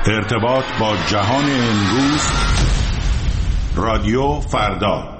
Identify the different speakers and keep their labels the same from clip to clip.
Speaker 1: ارتباط با جهان امروز، رادیو فردا.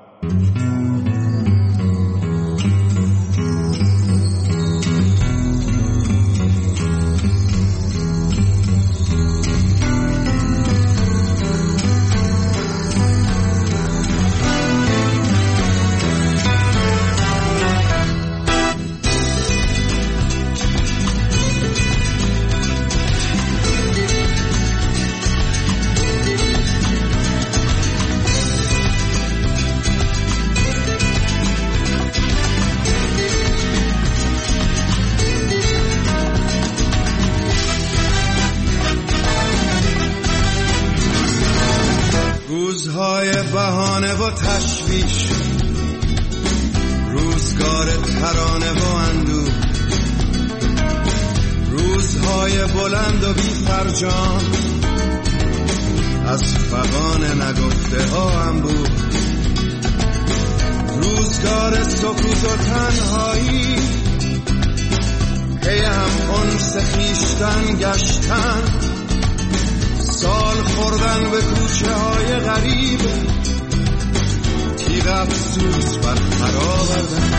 Speaker 2: روزهای بهانه و تشویش، روزگار ترانه و اندوه، روزهای بلند و بی فرجام، از فغان نگفته ها انبوه، روزگار سکوت و تنهایی، پی هم انس خویشتن گشتن، سال خوردن به کوچه های غریب، تیغ افسوس بر خرابردن.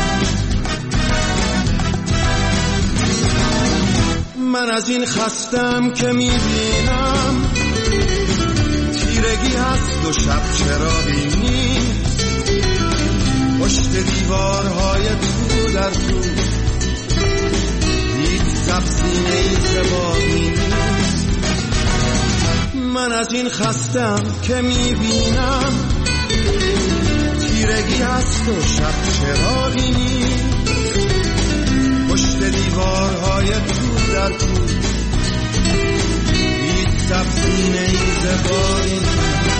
Speaker 2: من از این خستم که میبینم تیرگی هست و شب چراغی نیست، پشت دیوارهای تو در تو هیچ سبزینه‌ای زبانی نیست. من از این خستم که میبینم تیرگی هست و شب چراغی نیست، پشت دیوارهای تو در تو هیچ سبزینه‌ای زبانی نیست.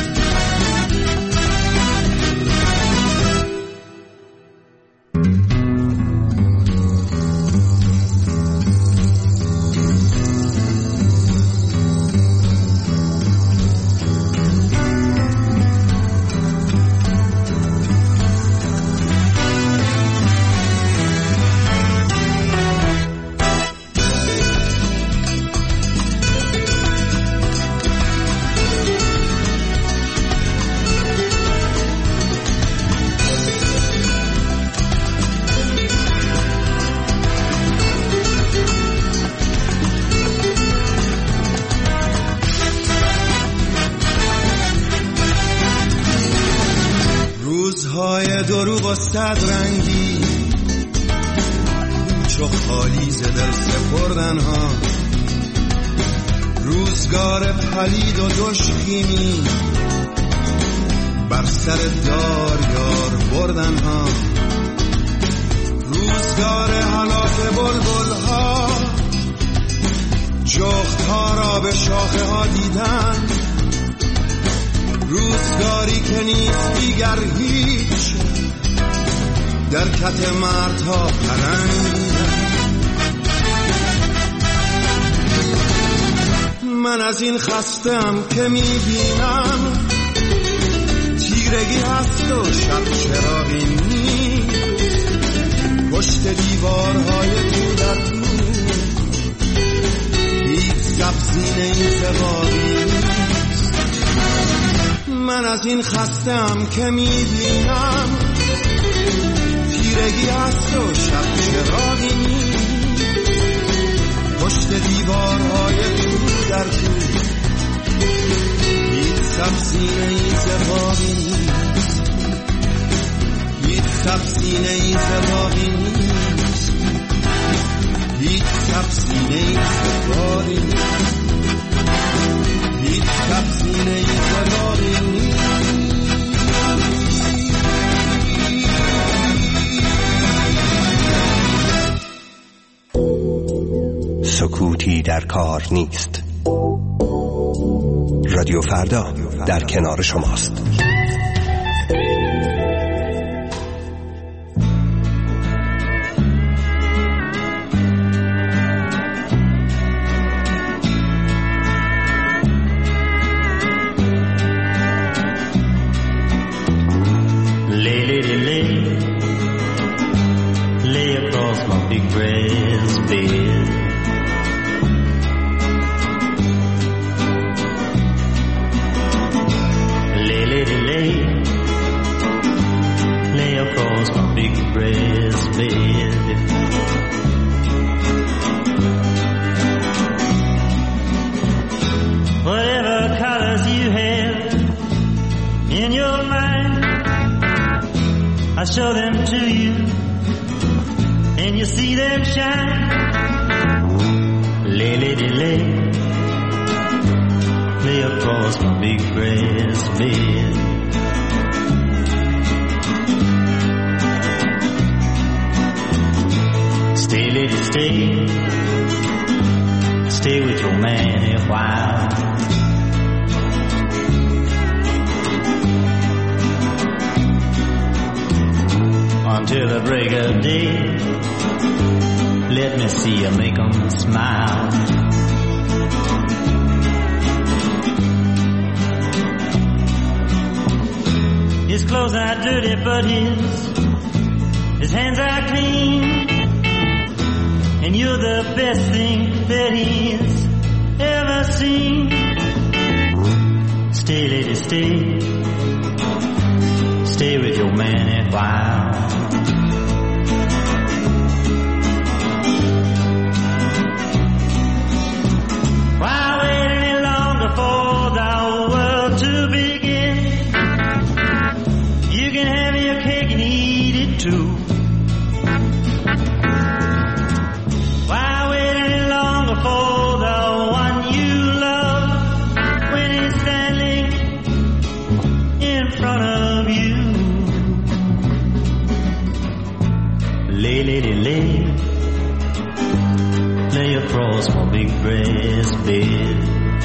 Speaker 2: روزهای دروغ و صد رنگی، کوچ و خالی ز دل سپردن ها، روزگار پلید و دشخیمی، بر سر دار یار بردن ها، روزگار هلاک بلبل ها، جغد ها را به شاخه ها دیدن، روزگاری که نیست دیگر هیچ، در کت مردها پرنگ. من از این خستم که میبینم تیرگی هست و شب چراغی نیست، پشت دیوارهای تو در تو هیچ سبزینه‌ای زبانی نیست. من از این خستم که میبینم تیرگی هست و شب چراغی نیست، پشت دیوارهای تو در تو هیچ سبزینه‌ای زبانی نیست، هیچ سبزینه‌ای زبانی نیست، هیچ سبزینه‌ای زبانی نیست، هیچ سبزینه‌ای زبانی نیست.
Speaker 3: سکوتی در کار نیست. رادیو فردا در کنار شماست.
Speaker 4: Lay across my big breast bed. show them to you, and you see them shine. Lay, lady, lay, lay across my big brass bed. Stay, lady, stay, stay with your man a while. Until the break of day, let me see you make them smile. His clothes are dirty, but his hands are clean. And you're the best thing that he's ever seen. Stay, lady, stay, stay with your man a while. Why wait any longer for the world to begin? You can have your cake and eat it too. Why wait any longer for the one you love when he's standing in front of you? Lay, lady, lay, lay across my big brass bed.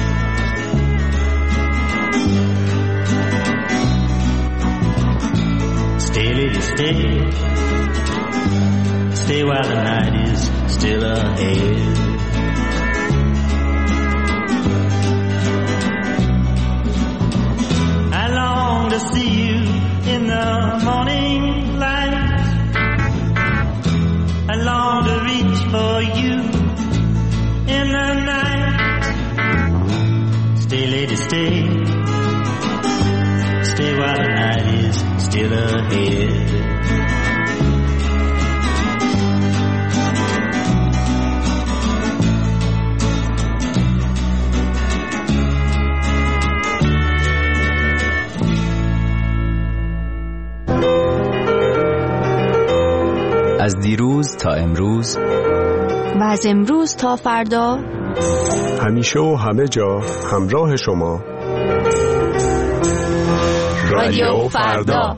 Speaker 4: Stay, lady, stay, stay while the night is still ahead. I long to see you in the morning light. I long to reach for you in the night. Stay, lady, stay, stay while the night is still ahead.
Speaker 5: از دیروز تا امروز
Speaker 6: و از امروز تا فردا،
Speaker 7: همیشه و همه جا همراه شما.
Speaker 6: رادیو فردا.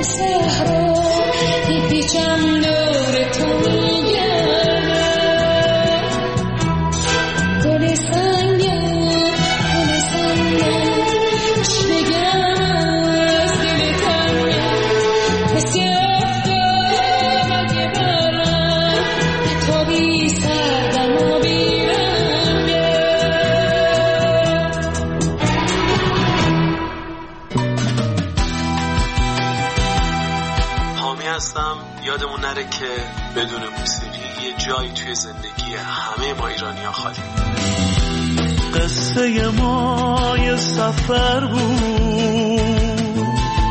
Speaker 8: یادمون نره که بدون موسیقی یه جایی توی زندگی همه ما ایرانی‌ها خالی.
Speaker 9: قصه ما یه سفر بود،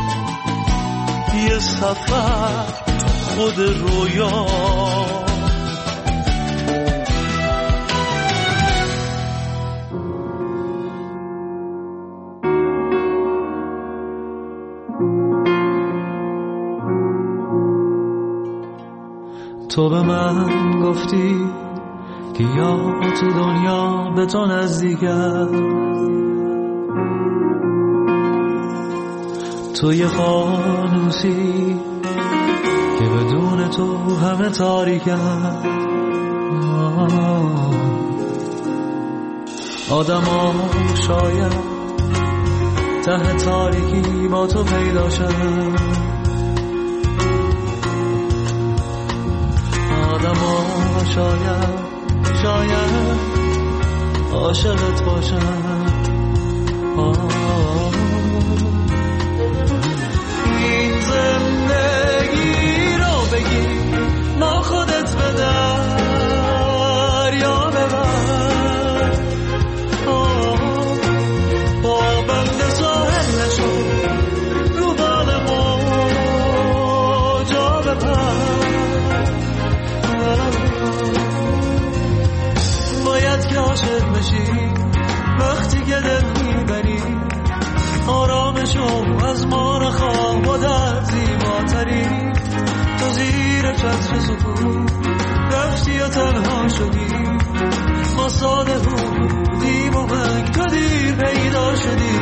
Speaker 9: یه سفر خود رویا، تو به من گفتی که یا تو دنیا به تو نزدیکم، تو یه فانوسی که بدون تو همه تاریکم. آدم ها شاید ته تاریکی با تو پیدا شد، آدم ها شاید عاشقت باشم. این زندگی رو بگی ما خودت به دریا ببر، با بند ساحل نشو رو بال موجا ببر. باید که عاشق بشی وقتی که دل میبری، آرامشو از ما نخواه و در زیباتری. تو زیر چتر سکوت رفتی و تنها شدی، ما ساده بودیم و منگ تو دیر پیدا شدی.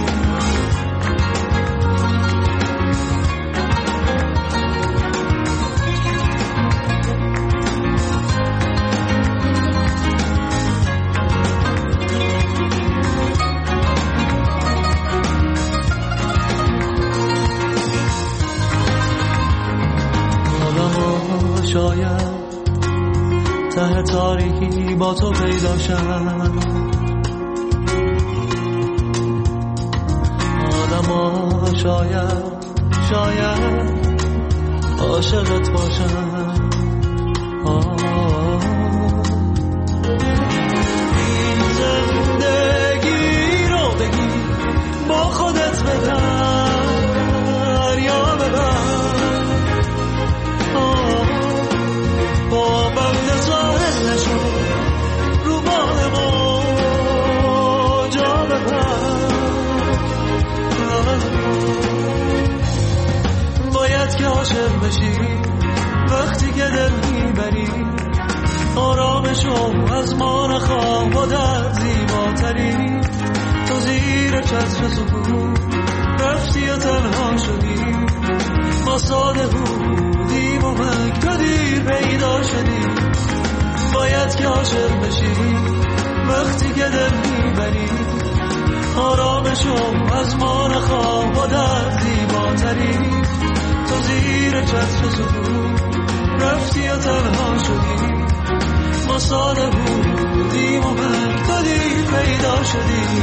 Speaker 9: شاید ته تاریکی با تو پیدا شد، آدم ها شاید عاشقت باشن. این زندگی رو بگی با خودت به دریا ببر، با بند ساحل نشو رو بال موجا ببر. باید که عاشق بشی وقتی که دل میبری، آرامشو از ما نخواه و در زیباتری. تو زیر چتر سکوت رفتی و تنها شدی، ما ساده بودیم و منگ تو دیر پیدا شدی. باید که عاشق بشی وقتی که دل میبری، آرامشو از ما نخواه و در زیباتری. تو زیر چتر سکوت رفتی و تنها شدی، ما ساده بودیم و منگ تو دیر پیدا شدی.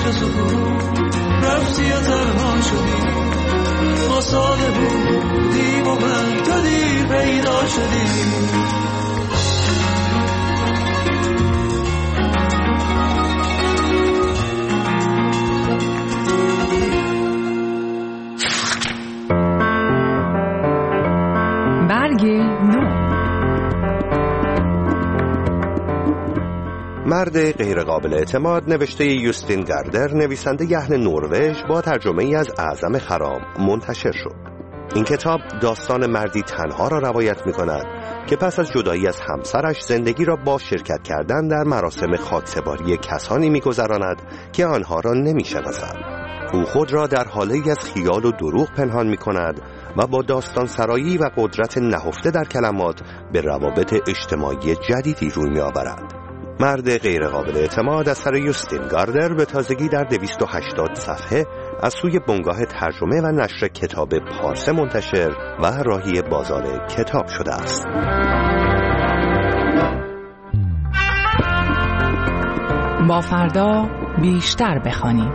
Speaker 9: پشت سکوت رفتی یا تنها شدی، ما ساده بودیم و من تو دیر پیدا شدی.
Speaker 10: برگ نو.
Speaker 3: مرد غیرقابل اعتماد نوشته یوستین گاردر، نویسنده اهل نروژ، با ترجمه ای از اعظم خرام منتشر شد. این کتاب داستان مردی تنها را روایت می کند که پس از جدایی از همسرش زندگی را با شرکت کردن در مراسم خاکسپاری کسانی می گذراند که آنها را نمی شناسد. او خود را در حاله‌ای از خیال و دروغ پنهان می کند و با داستان سرایی و قدرت نهفته در کلمات به روابط اجتماعی جدیدی روی می آورد. مرد غیرقابل اعتماد اثر یوستین گاردر به تازگی در 280 صفحه از سوی بنگاه ترجمه و نشر کتاب پارس منتشر و راهی بازار کتاب شده است.
Speaker 10: با فردا بیشتر بخوانیم.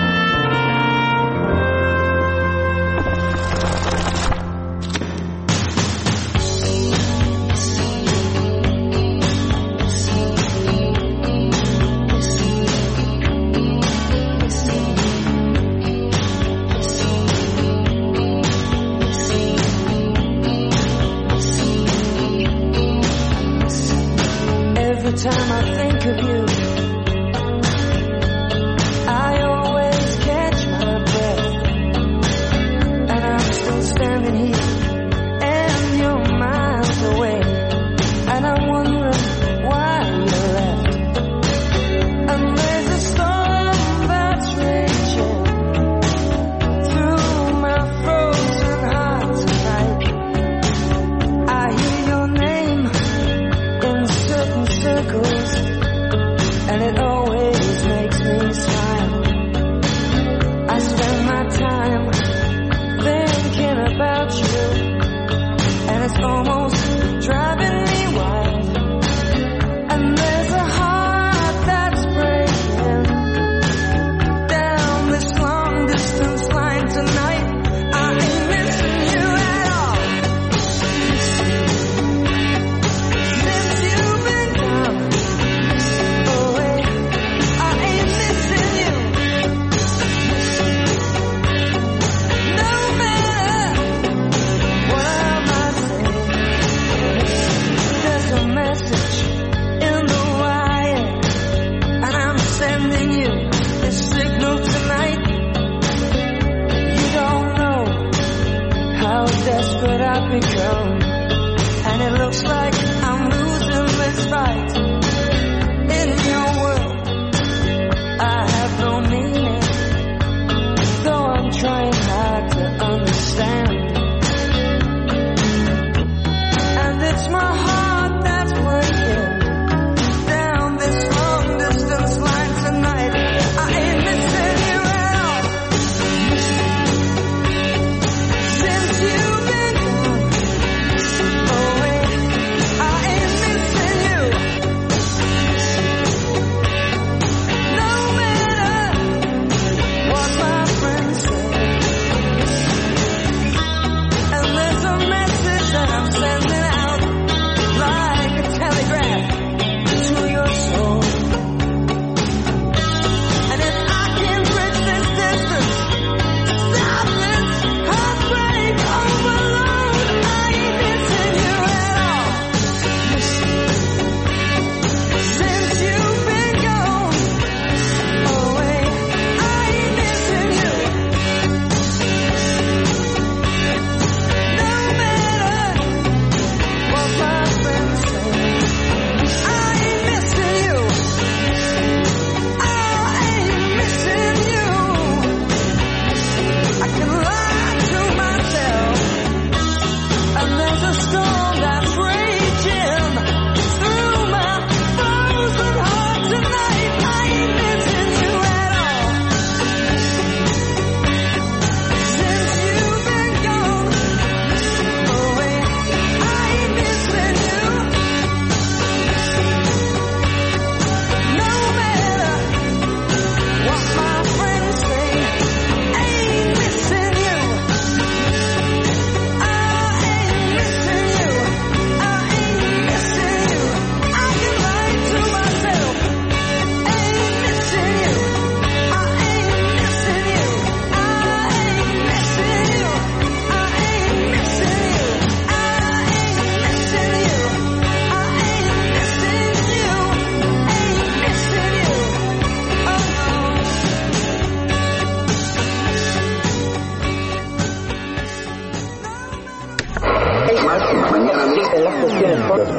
Speaker 9: Every time I think of you, I always catch my breath, and I'm still standing here, and you're miles away, and I'm wondering why you left. And there's a storm that's raging through my frozen heart tonight. I hear your name in certain circles, and it always makes me smile. I spend my time thinking about you, and it's almost driving me wild. And there's a heart that's breaking down this long distance line tonight. I ain't missing you at all. Since you've been gone away, I ain't missing you. No matter what I might say, there's a message in the wire, and I'm sending you this signal tonight. You don't know how desperate I've become, and it looks like I'm losing this fight. In your world, I have no meaning, though I'm trying hard to understand. And it's my heart that's breaking down this long distance line tonight. I ain't missing you at all. Since you've been gone,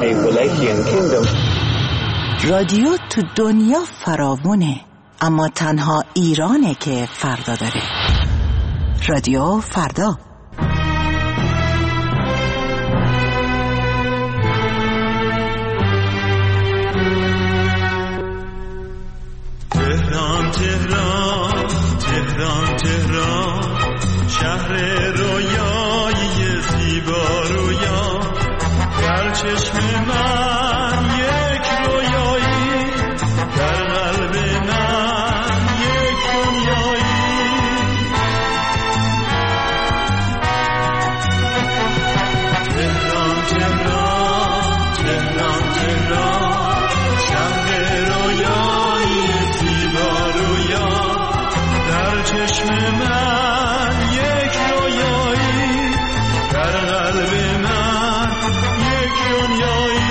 Speaker 11: رادیو تو دنیا فراوونه، اما تنها ایرانه که فردا داره. رادیو فردا.
Speaker 9: تهران تهران تهران تهران، شهر رویایی زیبا رویا، در چشم من یک رویایی، در قلب من یک دنیایی. تهران تهران تهران تهران، شهر رویایی زیبا رویا، در چشم من یک رویایی، در قلب من یک دنیایی.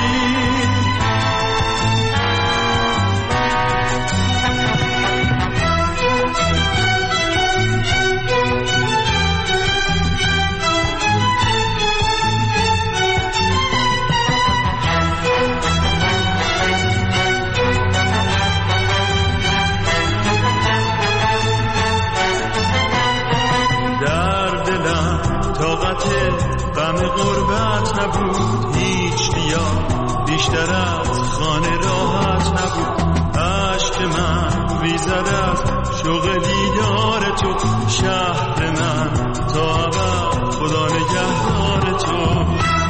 Speaker 9: غم غربت نبود، هیچ بیا بیشتر از خانه راحت نبود. عشق من ریزد از شوق دیدار تو، شهر من تا ابد خدا نگهدار تو.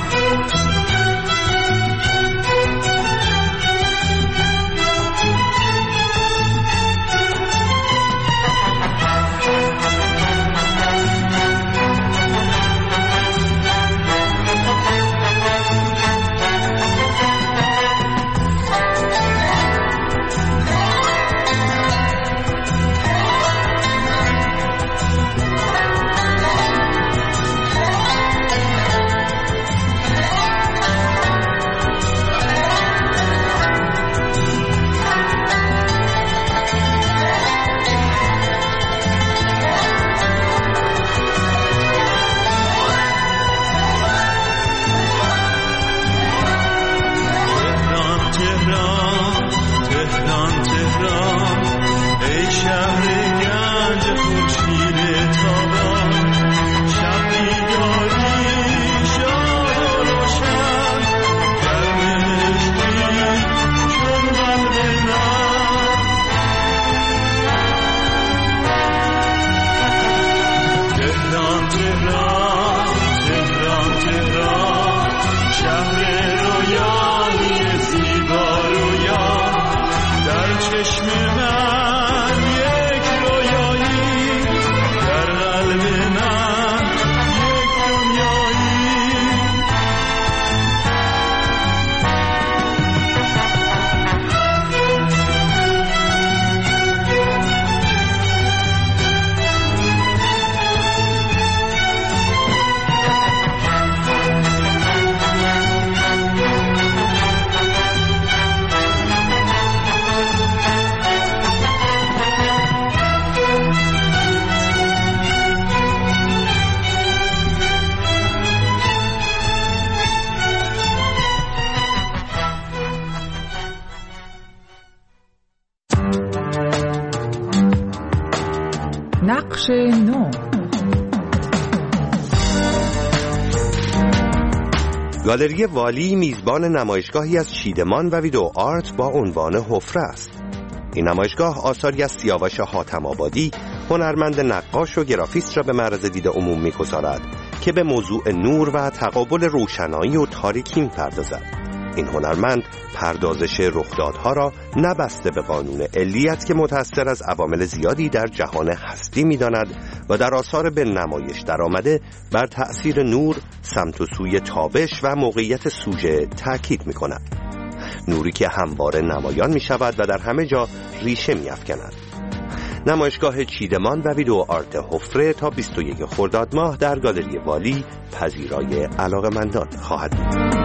Speaker 10: نقش نو.
Speaker 3: گالری والی میزبان نمایشگاهی از چیدمان و ویدئو آرت با عنوان حفره است. این نمایشگاه آثاری از سیاوش حاتم آبادی، هنرمند نقاش و گرافیست را به معرض دید عموم می‌گذارد که به موضوع نور و تقابل روشنایی و تاریکی می‌پردازد. این هنرمند پردازش رخدادها را نه بسته به قانون علیت که متأثر از عوامل زیادی در جهان هستی می‌داند و در آثار به نمایش درآمده بر تأثیر نور، سمت و سوی تابش و موقعیت سوژه تأکید می‌کند. نوری که همواره نمایان می‌شود و در همه جا ریشه می‌افکند. نمایشگاه چیدمان و ویدئو آرت حفره تا 21 خرداد ماه در گالری والی پذیرای علاقه‌مندان خواهد بود.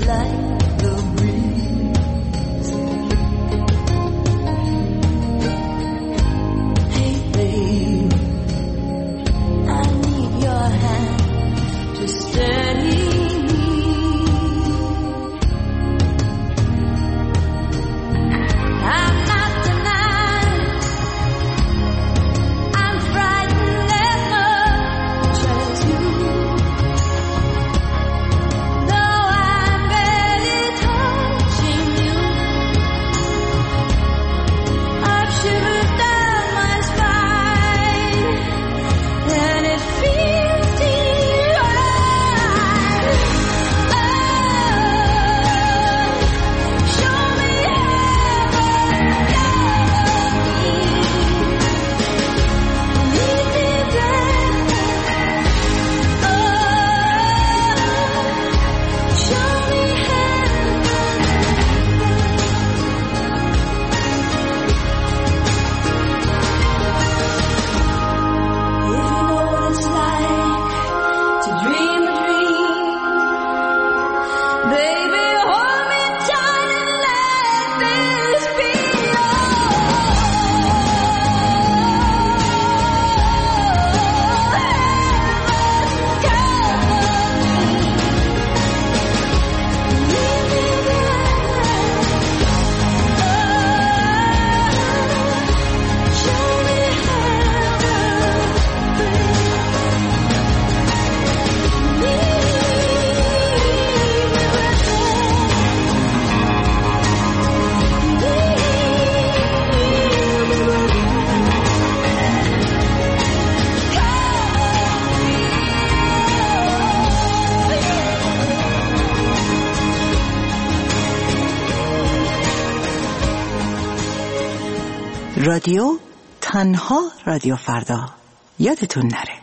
Speaker 11: رادیو تنها رادیو فردا، یادتون نره.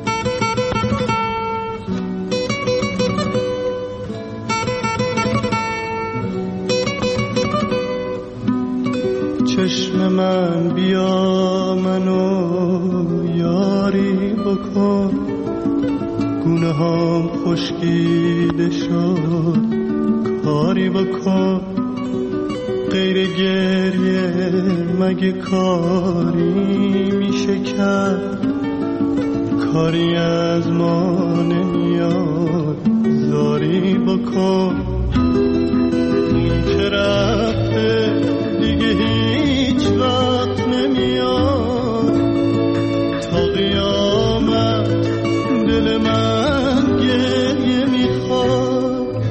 Speaker 9: چشم من بیا منو یاری بکن، گونه هم خشکیده شد کاری بکن، غیر گریه مگه کاری میشه کرد، کاری از ما نمیاد زاری بکن، اون که رفته دیگه هیچ وقت نمیاد، تا قیامت دل من گریه میخواد.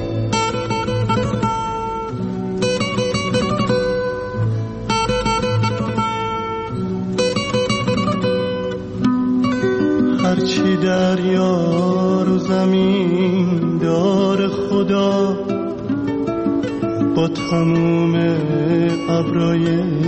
Speaker 9: هرچی دریا رو زمین دار خدا، با تموم ابرای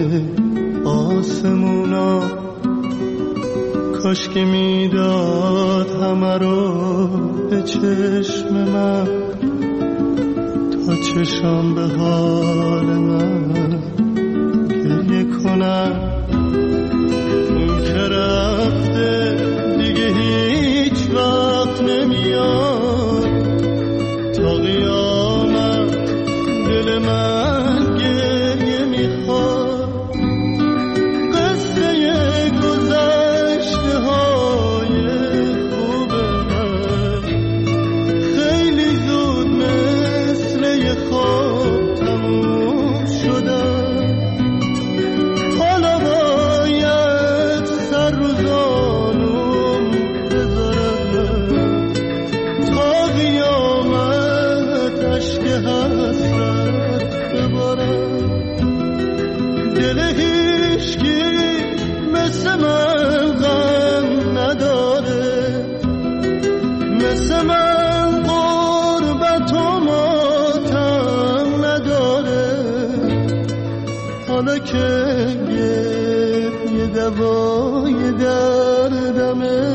Speaker 9: آسمونا، کاش که میداد همه رو به چشم من، تا چشم به حال من گریه کنم. اون که رفته دیگه هیچ وقت نمیاد، تا قیامت دل من گریه میخواد. قصه گذشته های خوب من خیلی زود مثل یه خواب تموم شدن، حالا باید سر رو زانوم بذارم، تا قیامت عشق حسرت ببارم. دل هیچکی مثل من غم نداره، مثل من غربت و ماتم نداره، حالا که یه دوای دردمه،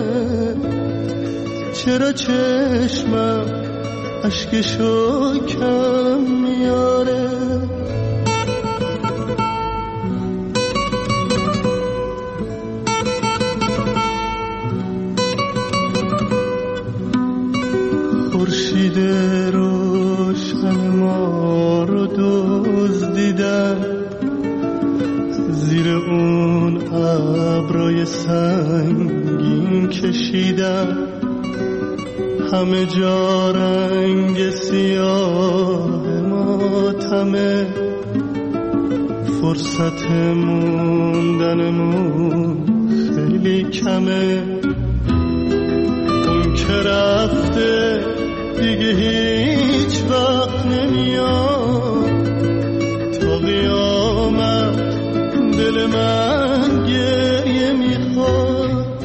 Speaker 9: چرا چشمم اشکشو کم میاره. خورشید روشن
Speaker 2: همه جا رنگ سیاه ماتمه، فرصت موندنمون خیلی کمه. اون که رفته دیگه هیچ وقت نمیاد، تا قیامت دل من گریه میخواد.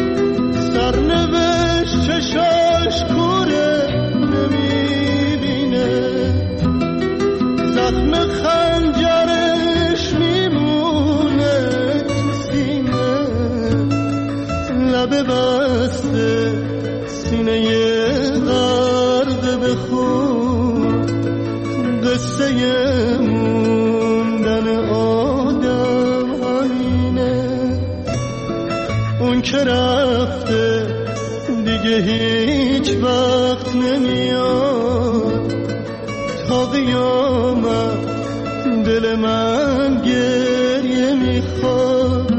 Speaker 2: سرنوشت چشاش کوره نمیبینه، زخم خنجرش میمونه تو سینه. لبه بسته سینه غرق به خون، قصه موندن آدم همینه. اون که رفته دیگه هیچ وقت نمیاد، تا قیامت دل من گریه میخواد.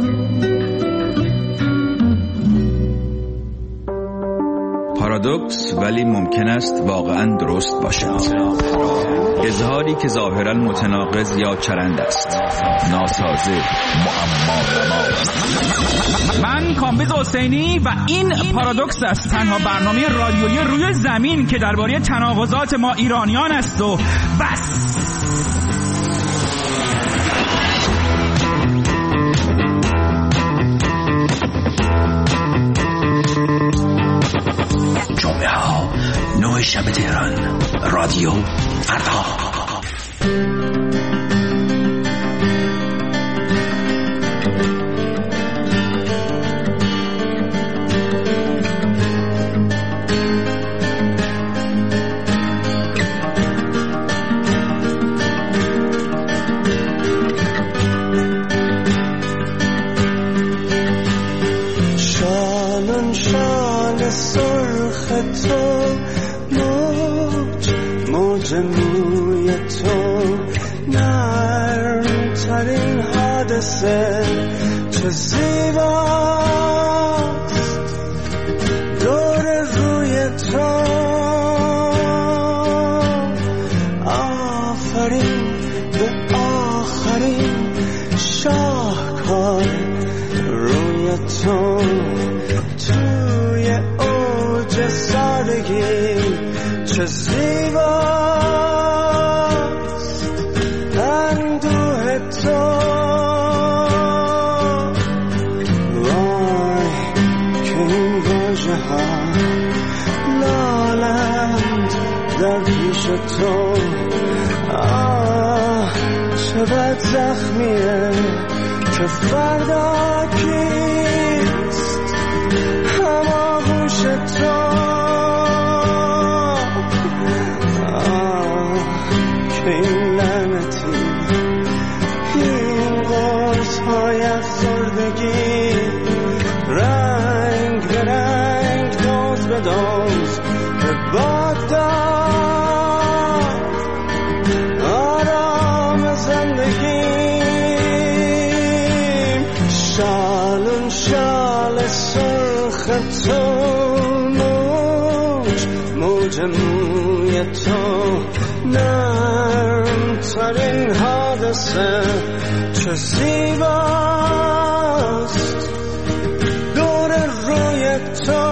Speaker 5: پارادوکس ولی ممکن است واقعا درست باشد. اظهاری که ظاهرا متناقض یا چرند است، ناسازه، معما.
Speaker 12: من کامبیز حسینی و این پارادوکس است، تنها برنامه رادیویی روی زمین که درباره تناقضات ما ایرانیان است و بس.
Speaker 13: جمعه ها 9 شب تهران، رادیو فردا.
Speaker 2: موی تو نرم ترین حادثه، چه زیباست دور روی تو. آفرین به آخرین شاهکار روی تو، توی اوج سادگی چه زیباست اندوه تو. وای که این واژه ها لالند در پیش تو. چه بد زخمیه که فردا کیست هماغوش تو. این لعنتی، این قرص های افسردگی، رنگ به رنگ، دوز به دوز به باد داد آرام زندگی. شالون شال سرخ تو، موج موی تو نرم ترین حادثه، چه زیباست دور روی تو.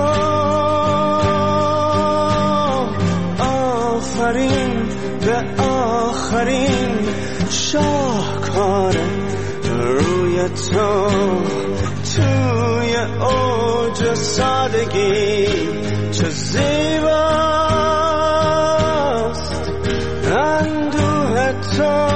Speaker 2: آفرین به آخرین شاهکار روی تو، توی اوج سادگی چه زیباست اندوه تو.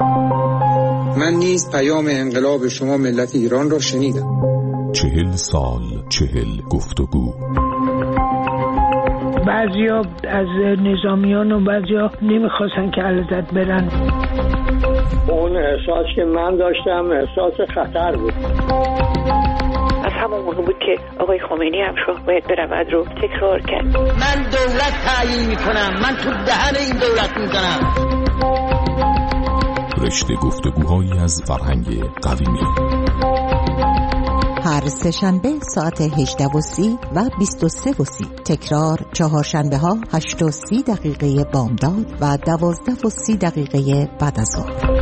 Speaker 14: من نیز پیام انقلاب شما ملت ایران را شنیدم.
Speaker 1: 40 سال 40 گفتگو.
Speaker 15: بعضیا از نظامیان و بعضیا نمیخواستن که علیزاده برن.
Speaker 16: اون احساس که من داشتم احساس خطر بود.
Speaker 17: از همون موقع بود که آقای خمینی هم شاه باید برود رو تکرار کرد.
Speaker 18: من دولت تعیین میکنم، من تو دهن این دولت میزنم.
Speaker 1: رشته گفتگوهایی از فرهنگ قویمی.
Speaker 11: هر سه‌شنبه ساعت 18:30 و 23:30. تکرار چهارشنبه ها 8:30 بامداد و 12:30 بعد از ظهر.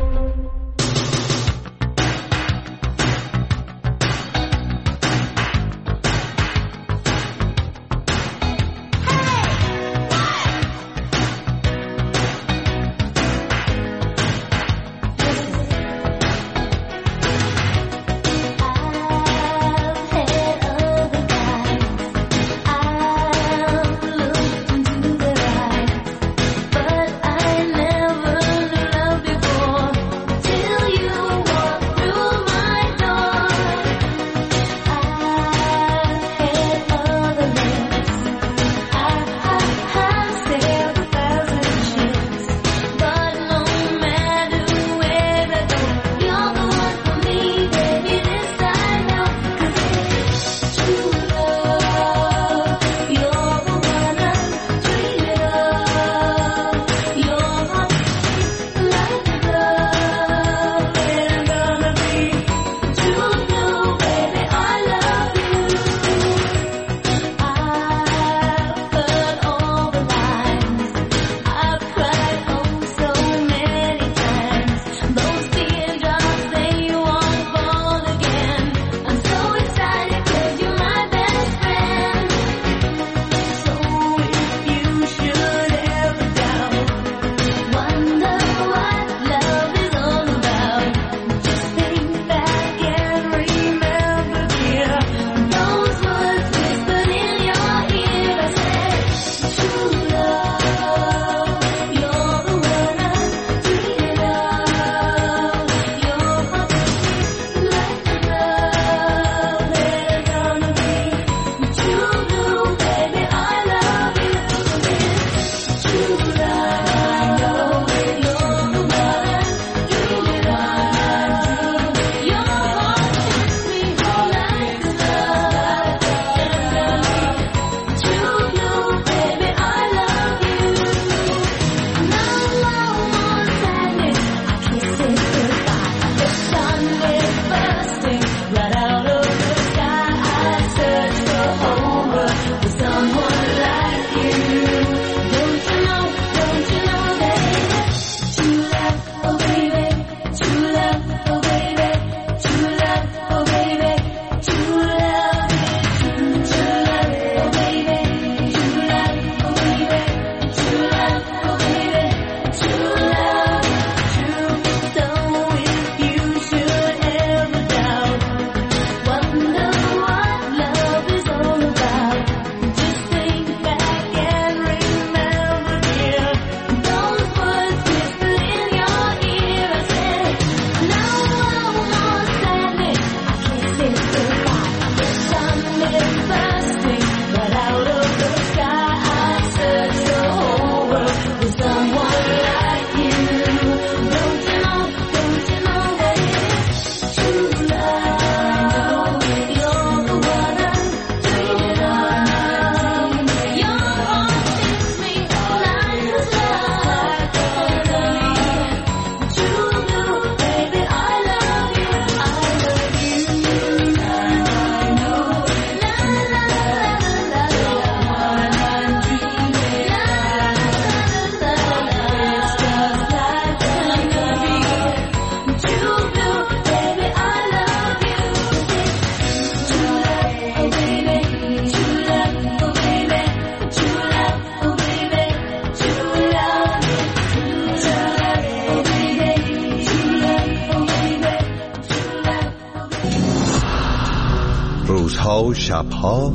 Speaker 3: روزها و شبها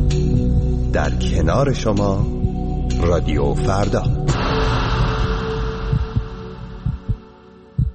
Speaker 3: در کنار شما رادیو فردا.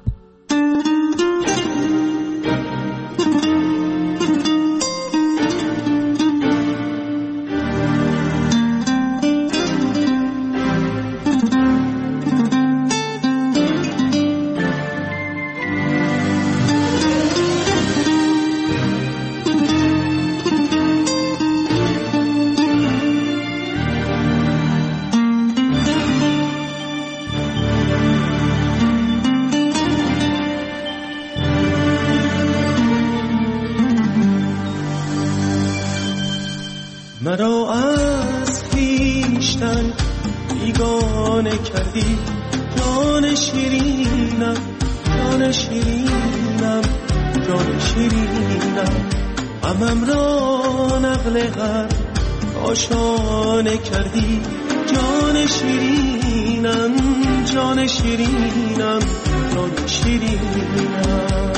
Speaker 9: افسانه کردی جان شیرینم، جان شیرینم، جان شیرینم. غمم را نقل هر آشانه کردی جان شیرینم، جان شیرینم، جان شیرینم.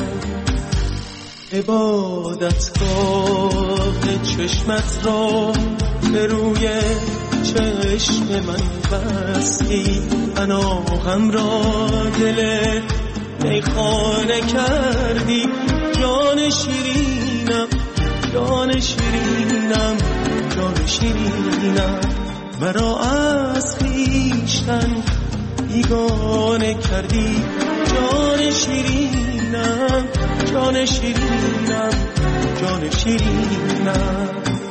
Speaker 9: عبادتگاه چشمت را به روی چشم من بستی، پناهم را دل میخانه کردی جان شیرینم، جان شیرینم، جان شیرینم. مرا از خویشتن بیگانه کردی جان شیرینم، جان شیرینم، جان شیرینم.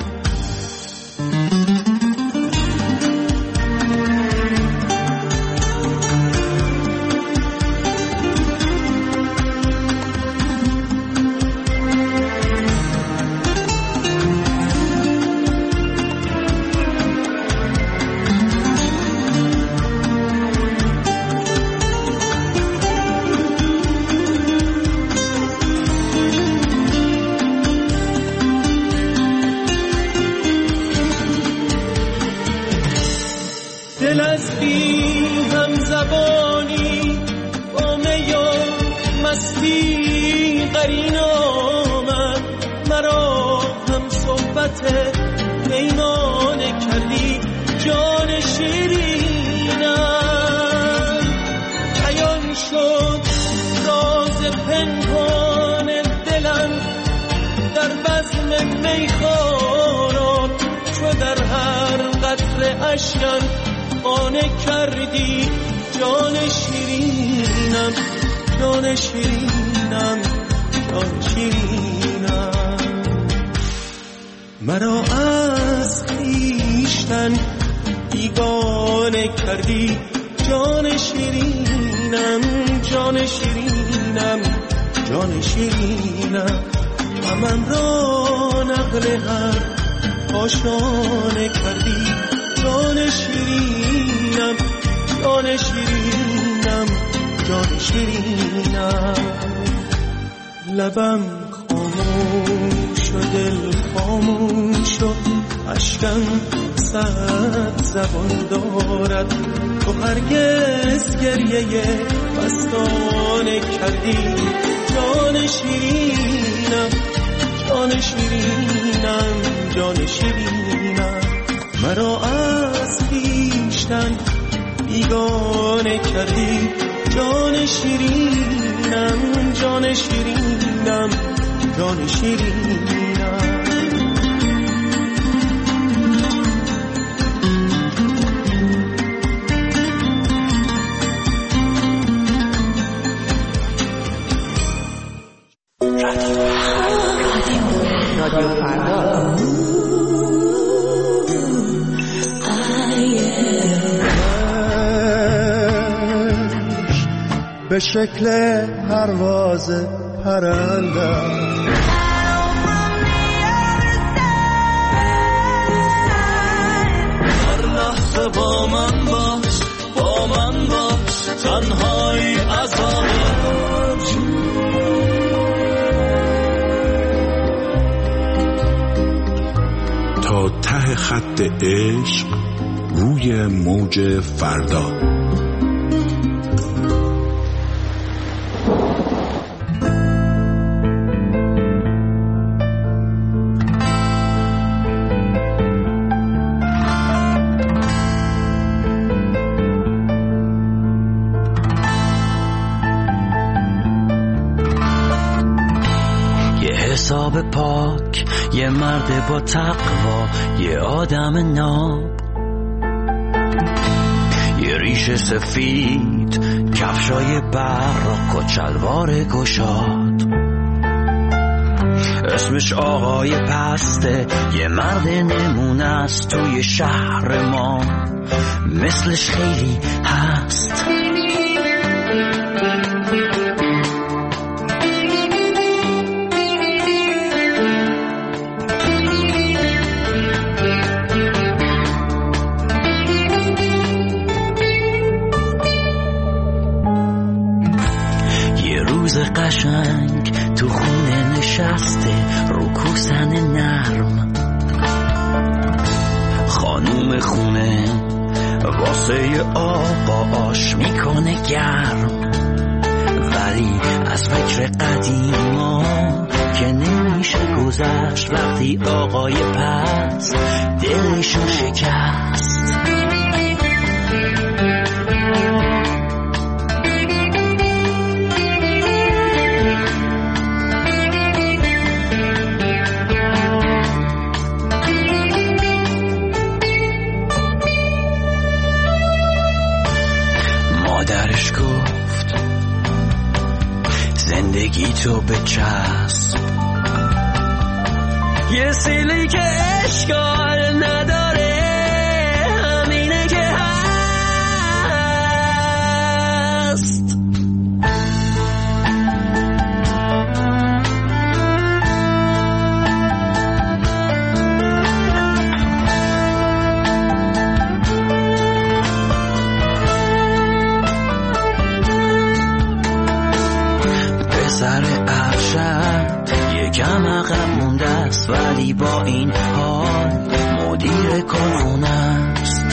Speaker 9: دل از بی هم زبانی با می و مستی قرین آمد، مرا هم صحبت پیمانه کردی جان شیرینم. عیان شد راز پنهان دلم در بزم میخواران، چو در هر قطره اشکم خانه کردی جان شیرینم، جان شیرینم، جان شیرینم. مرا از خویشتن بیگانه کردی جان شیرینم، جان شیرینم، جان شیرینم. غمم را نقل هر آشانه کردی جان شیرینم، جان شیرینم، جان شیرینم. لبم خاموش و دل خاموش و اشکم صد زبان دارد، تو هرگز گریه مستانه کردی جان شیرینم، جان شیرینم، جان شیرینم. مرا از خویشتن بیگانه کردی جان شیرینم، جان شیرینم، جان شیرینم.
Speaker 11: رادیو فردا.
Speaker 2: به شکل پرواز پرندم
Speaker 9: هر لحظه با من باش، با من باش، تنهایی عذابم.
Speaker 1: تا ته خط عشق روی موج فردا.
Speaker 13: حساب پاک، یه مرد با تقوا، یه آدم ناب، یه ریش سفید، کفشای براق و چلوار گشاد. اسمش آقای پسته، یه مرد نمونه است توی شهر ما، مثلش خیلی هست. روز قشنگ تو خونه نشسته رو کوسن نرم، خانوم خونه واسه آقا آش میکنه گرم، ولی از فکر قدیما که نمیشه گذشت وقتی آقای پس دلشو شکست. مادرش گفت زندگی تو بچسب، یه سیلی که اشکال نداره همینه که هست. پسر ارشد یکم عقب مونده است، ولی با این حال مدیر کارخونه است.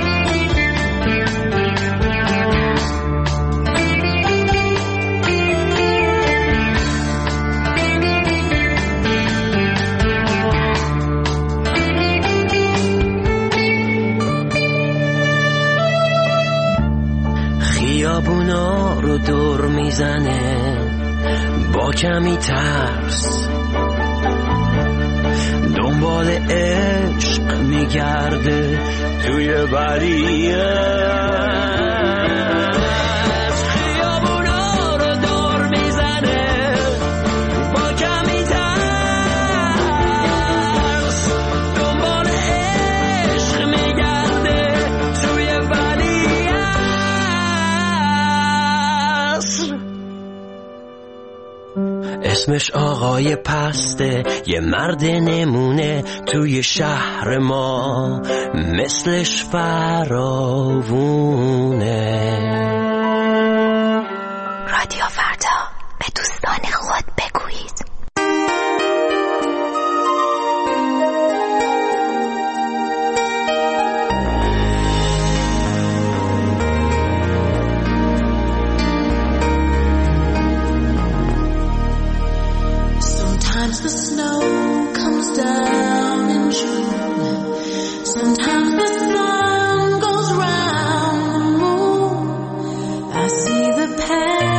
Speaker 13: خیابونا رو دور میزنه با کمی ترس، دنبال عشق میگرده توی ولیعهد. خیابونا رو دور میزنه با کمی ترس، دنبال عشق میگرده توی ولیعهد. اسمش آقای پسته، یه مرد نمونه توی شهر ما، مثلش فراوونه.
Speaker 6: رادیو فردا، به دوستان خود بگویید.
Speaker 19: Sometimes the snow comes down in June. Sometimes the sun goes round the moon. I see the past.